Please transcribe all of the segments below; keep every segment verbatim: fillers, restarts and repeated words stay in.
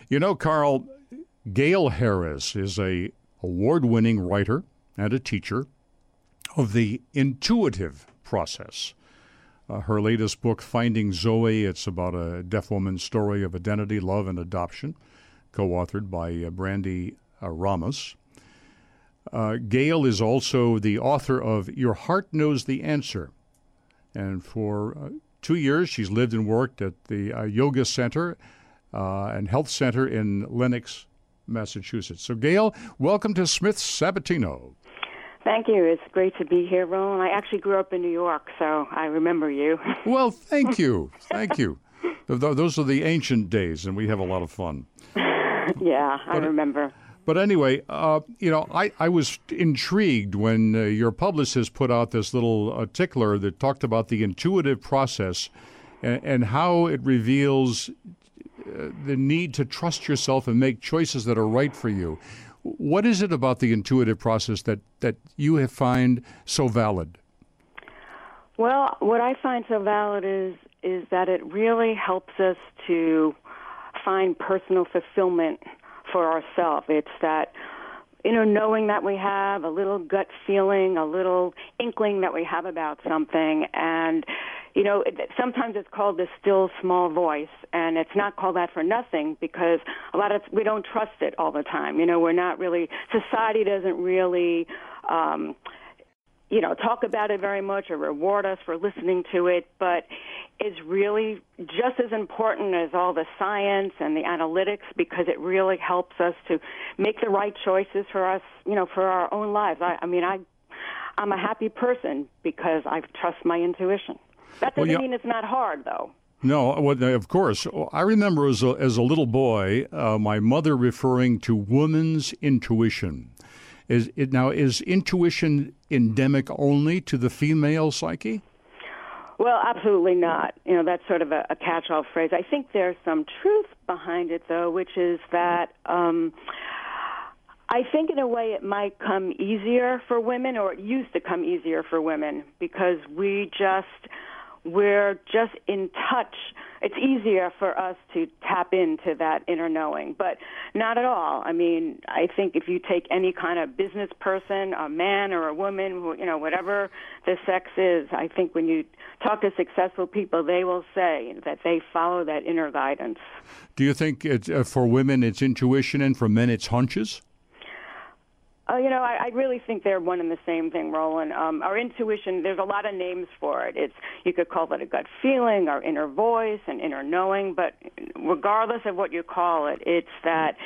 You know, Carl, Gail Harris is a award-winning writer and a teacher of the intuitive process. Uh, her latest book, Finding Zoe, it's about a deaf woman's story of identity, love, and adoption, co-authored by uh, Brandy uh, Ramos. Uh, Gail is also the author of Your Heart Knows the Answer. And for uh, two years, she's lived and worked at the uh, Yoga Center uh, and Health Center in Lenox, Massachusetts. So, Gail, welcome to Smith Sabatino. Thank you. It's great to be here, Roland. I actually grew up in New York, so I remember you. Well, thank you. Thank you. Th- Those are the ancient days, and we have a lot of fun. Yeah, I but, remember. But anyway, uh, you know, I, I was intrigued when uh, your publicist put out this little uh, tickler that talked about the intuitive process and, and how it reveals uh, the need to trust yourself and make choices that are right for you. What is it about the intuitive process that, that you have find so valid? Well, what I find so valid is is that it really helps us to find personal fulfillment for ourselves. It's that inner knowing that we have, a little gut feeling, a little inkling that we have about something. And, you know, it, sometimes it's called the still small voice, and it's not called that for nothing because a lot of we don't trust it all the time. You know, we're not really, society doesn't really, um, you know, talk about it very much or reward us for listening to it, but it's really just as important as all the science and the analytics because it really helps us to make the right choices for us, you know, for our own lives. I, I mean, I, I'm a happy person because I trust my intuition. That doesn't well, yeah. mean it's not hard, though. No, well, of course. I remember as a, as a little boy, uh, my mother referring to woman's intuition. Is it now is intuition endemic only to the female psyche? Well, absolutely not. You know, that's sort of a, a catch-all phrase. I think there's some truth behind it, though, which is that um, I think in a way it might come easier for women, or it used to come easier for women, because we just, we're just in touch. It's easier for us to tap into that inner knowing, but not at all. I mean, I think if you take any kind of business person, a man or a woman, who, you know, whatever the sex is, I think when you talk to successful people, they will say that they follow that inner guidance. Do you think it's, uh, for women it's intuition and for men it's hunches? Uh, you know, I, I really think they're one and the same thing, Roland. Um, our intuition, there's a lot of names for it. It's you could call it a gut feeling, our inner voice, and inner knowing. But regardless of what you call it, it's that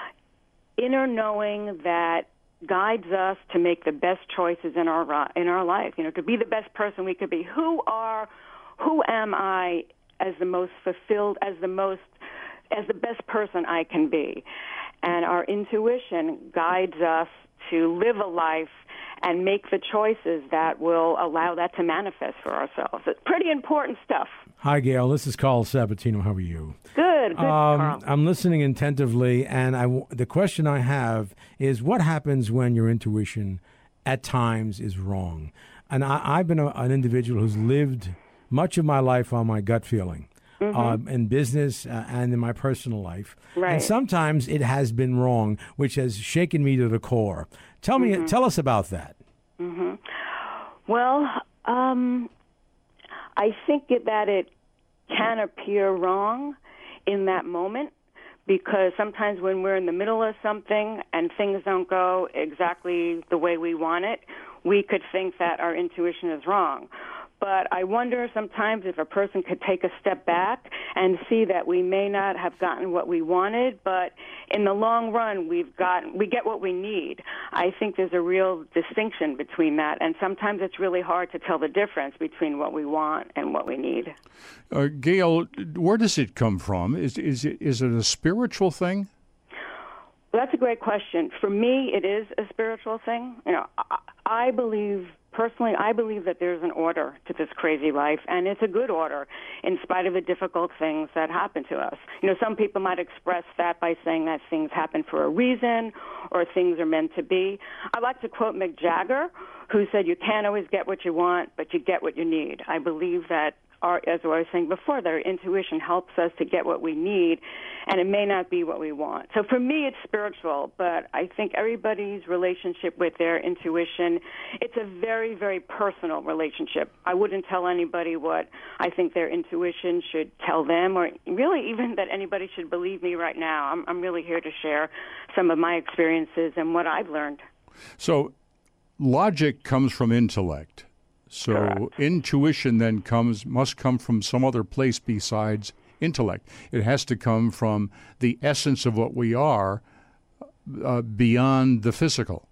inner knowing that guides us to make the best choices in our in our life. You know, to be the best person we could be. Who are, who am I as the most fulfilled, as the most, as the best person I can be? And our intuition guides us to live a life and make the choices that will allow that to manifest for ourselves. It's pretty important stuff. Hi, Gail. This is Carl Sabatino. How are you? Good, good, um, Carl. I'm listening attentively, and I, the question I have is what happens when your intuition at times is wrong? And I, I've been a, an individual who's lived much of my life on my gut feeling. Mm-hmm. Uh, in business uh, and in my personal life. Right. And sometimes it has been wrong, which has shaken me to the core. Tell me, mm-hmm. tell us about that. Mm-hmm. Well, um, I think that it can appear wrong in that moment because sometimes when we're in the middle of something and things don't go exactly the way we want it, we could think that our intuition is wrong. But I wonder sometimes if a person could take a step back and see that we may not have gotten what we wanted, but in the long run, we've got we get what we need. I think there's a real distinction between that, and sometimes it's really hard to tell the difference between what we want and what we need. Uh, Gail, where does it come from? Is is it is it a spiritual thing? Well, that's a great question. For me, it is a spiritual thing. You know, I, I believe. Personally, I believe that there's an order to this crazy life, and it's a good order in spite of the difficult things that happen to us. You know, some people might express that by saying that things happen for a reason or things are meant to be. I like to quote Mick Jagger, who said, you can't always get what you want, but you get what you need. I believe that our, as I was saying before, that our intuition helps us to get what we need, and it may not be what we want. So for me, it's spiritual, but I think everybody's relationship with their intuition, it's a very, very personal relationship. I wouldn't tell anybody what I think their intuition should tell them, or really even that anybody should believe me right now. I'm, I'm really here to share some of my experiences and what I've learned. So logic comes from intellect. So Correct. Intuition then comes must come from some other place besides intellect. It has to come from the essence of what we are uh, beyond the physical.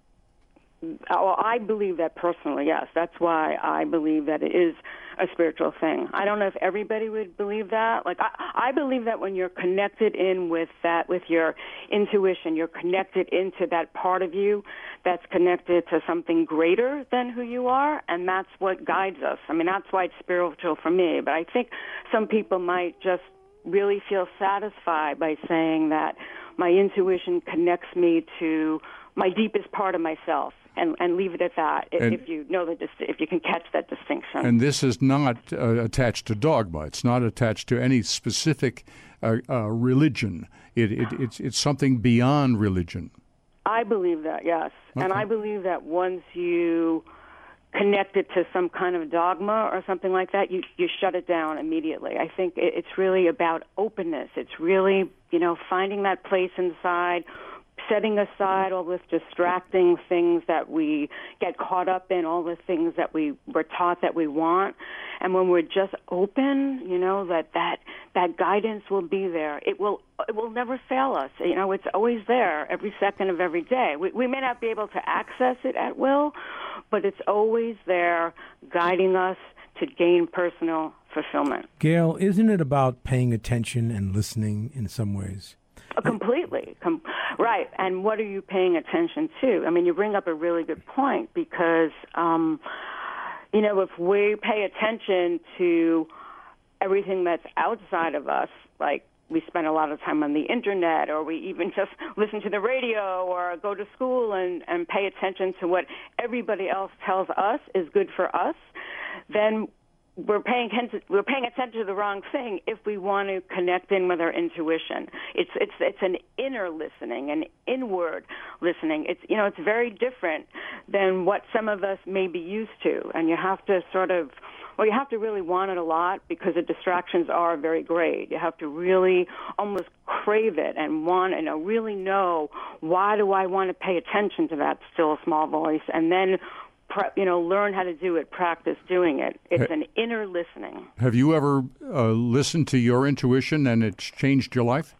Oh, I believe that personally, yes. That's why I believe that it is a spiritual thing. I don't know if everybody would believe that. Like, I, I believe that when you're connected in with that, with your intuition, you're connected into that part of you that's connected to something greater than who you are, and that's what guides us. I mean, that's why it's spiritual for me. But I think some people might just really feel satisfied by saying that my intuition connects me to my deepest part of myself, and, and leave it at that. If, And- if you know the dis- if you can catch that distinction. And this is not uh, attached to dogma. It's not attached to any specific uh, uh, religion. It, it, it's, it's something beyond religion. I believe that, yes, and Okay. I believe that once you connect it to some kind of dogma or something like that, you you shut it down immediately. I think it, it's really about openness. It's really, you know, finding that place inside, setting aside all this distracting things that we get caught up in, all the things that we were taught that we want. And when we're just open, you know, that, that, that guidance will be there. It will it will never fail us. You know, it's always there every second of every day. We, we may not be able to access it at will, but it's always there guiding us to gain personal fulfillment. Gail, isn't it about paying attention and listening in some ways? Uh, Completely. Com- right. And what are you paying attention to? I mean, you bring up a really good point because, um, you know, if we pay attention to everything that's outside of us, like we spend a lot of time on the internet, or we even just listen to the radio or go to school and, and pay attention to what everybody else tells us is good for us, then we're paying attention, we're paying attention to the wrong thing if we want to connect in with our intuition. It's it's it's an inner listening, an inward listening. It's you know it's very different than what some of us may be used to, and you have to sort of well you have to really want it a lot because the distractions are very great. You have to really almost crave it and want and you know, really know why do I want to pay attention to that still small voice, and then you know, learn how to do it, practice doing it. It's an inner listening. Have you ever uh, listened to your intuition and it's changed your life?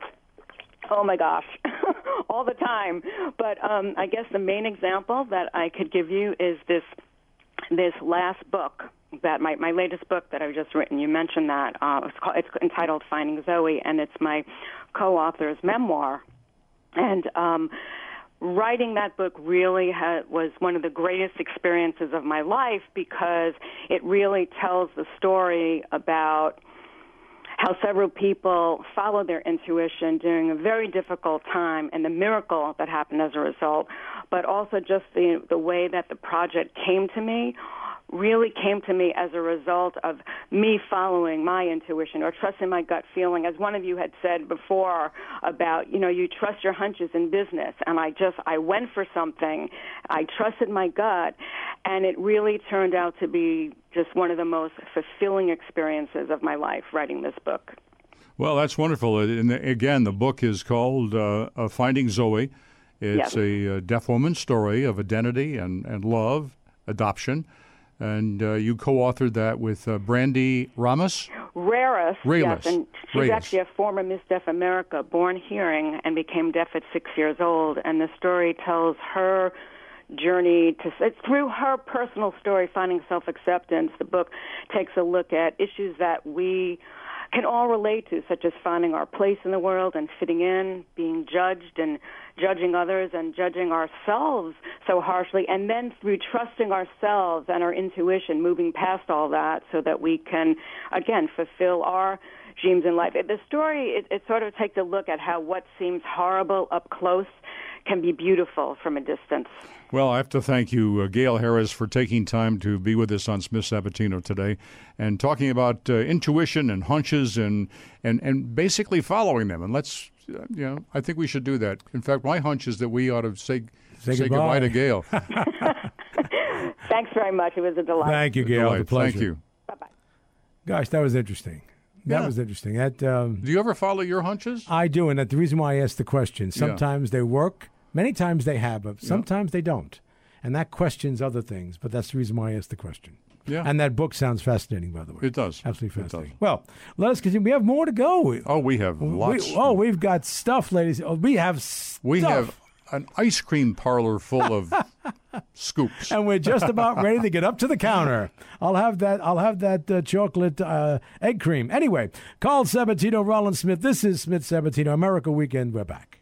Oh, my gosh, all the time. But um, I guess the main example that I could give you is this this last book, that my, my latest book that I've just written. You mentioned that. Uh, it's, called, it's entitled Finding Zoe, and it's my co-author's memoir. And um writing that book really ha- was one of the greatest experiences of my life because it really tells the story about how several people followed their intuition during a very difficult time and the miracle that happened as a result, but also just the, the way that the project came to me really came to me as a result of me following my intuition or trusting my gut feeling. As one of you had said before about, you know, you trust your hunches in business. And I just, I went for something. I trusted my gut. And it really turned out to be just one of the most fulfilling experiences of my life writing this book. Well, that's wonderful. And again, the book is called uh, uh, Finding Zoe. It's Yes. a uh, deaf woman's story of identity and, and love, adoption. And uh, you co-authored that with uh, Brandy Ramos? Raris, Ralis. yes, and she's Ralis. actually a former Miss Deaf America, born hearing and became deaf at six years old. And the story tells her journey to, it's through her personal story, finding self-acceptance. The book takes a look at issues that we can all relate to, such as finding our place in the world and fitting in, being judged and judging others and judging ourselves so harshly, and then through trusting ourselves and our intuition, moving past all that so that we can, again, fulfill our dreams in life. The story, it, it sort of takes a look at how what seems horrible up close can be beautiful from a distance. Well, I have to thank you, uh, Gail Harris, for taking time to be with us on Smith Sabatino today and talking about uh, intuition and hunches and, and, and basically following them. And let's, uh, you know, I think we should do that. In fact, my hunch is that we ought to say, say, say goodbye. goodbye to Gail. Thanks very much. It was a delight. Thank you, Gail. Delight. The pleasure. Thank you. Bye-bye. Gosh, that was interesting. That Yeah. was interesting. That um, Do you ever follow your hunches? I do, and that's the reason why I asked the question. Sometimes they work. Many times they have, but sometimes they don't. And that questions other things, but that's the reason why I asked the question. Yeah. And that book sounds fascinating, by the way. It does. Absolutely It does. fascinating. Well, let us continue. We have more to go. Oh, we have lots. We, oh, we've got stuff, ladies. Oh, we have stuff. We have an ice cream parlor full of scoops. And we're just about ready to get up to the counter. I'll have that. I'll have that uh, chocolate uh, egg cream. Anyway, call Sabatino, Rollins Smith. This is Smith Sabatino America Weekend. We're back.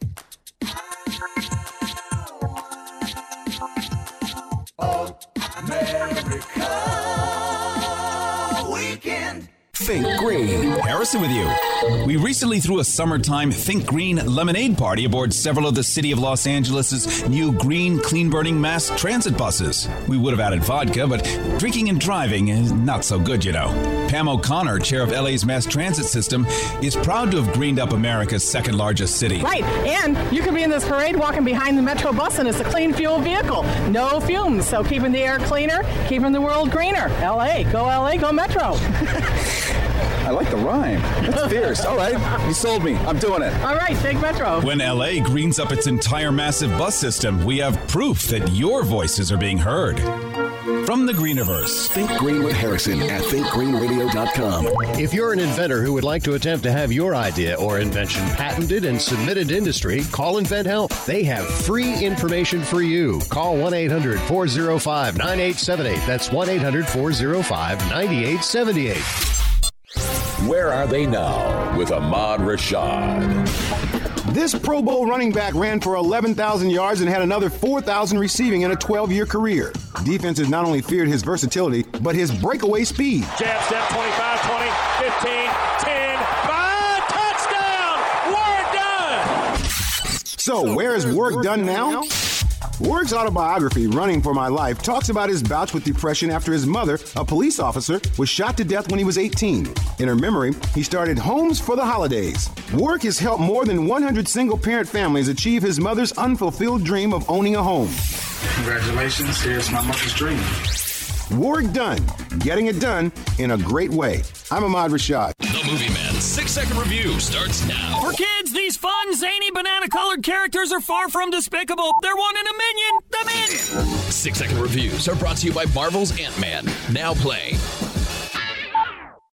America Weekend. Think Green. Harrison with you. We recently threw a summertime Think Green lemonade party aboard several of the City of Los Angeles' new green, clean-burning mass transit buses. We would have added vodka, but drinking and driving is not so good, you know. Pam O'Connor, chair of L A's mass transit system, is proud to have greened up America's second-largest city. Right, and you can be in this parade walking behind the Metro bus, and it's a clean fuel vehicle. No fumes, so keeping the air cleaner, keeping the world greener. L A, go L A, go Metro. I like the rhyme. That's fierce. All right, you sold me. I'm doing it. All right, take Metro. When L A greens up its entire massive bus system, we have proof that your voices are being heard. From the Greeniverse. Think Green with Harrison at think green radio dot com. If you're an inventor who would like to attempt to have your idea or invention patented and submitted to industry, call InventHelp. They have free information for you. Call one eight hundred four oh five nine eight seven eight. That's one eight hundred four oh five nine eight seven eight. Where are they now with Ahmad Rashad? This Pro Bowl running back ran for eleven thousand yards and had another four thousand receiving in a twelve-year career. Defenses not only feared his versatility, but his breakaway speed. Jab step, twenty-five, twenty, fifteen, ten, five, touchdown! We're done! So where is work done now? Warwick's autobiography, Running for My Life, talks about his bouts with depression after his mother, a police officer, was shot to death when he was eighteen. In her memory, he started Homes for the Holidays. Warwick has helped more than one hundred single-parent families achieve his mother's unfulfilled dream of owning a home. Congratulations, here's my mother's dream. Warwick Dunn, getting it done in a great way. I'm Ahmad Rashad. The Movie Man six-second review starts now. For kids, these fun, zany, banana-colored characters are far from despicable. They're one in a minion. The Minion. Six-second reviews are brought to you by Marvel's Ant-Man. Now playing.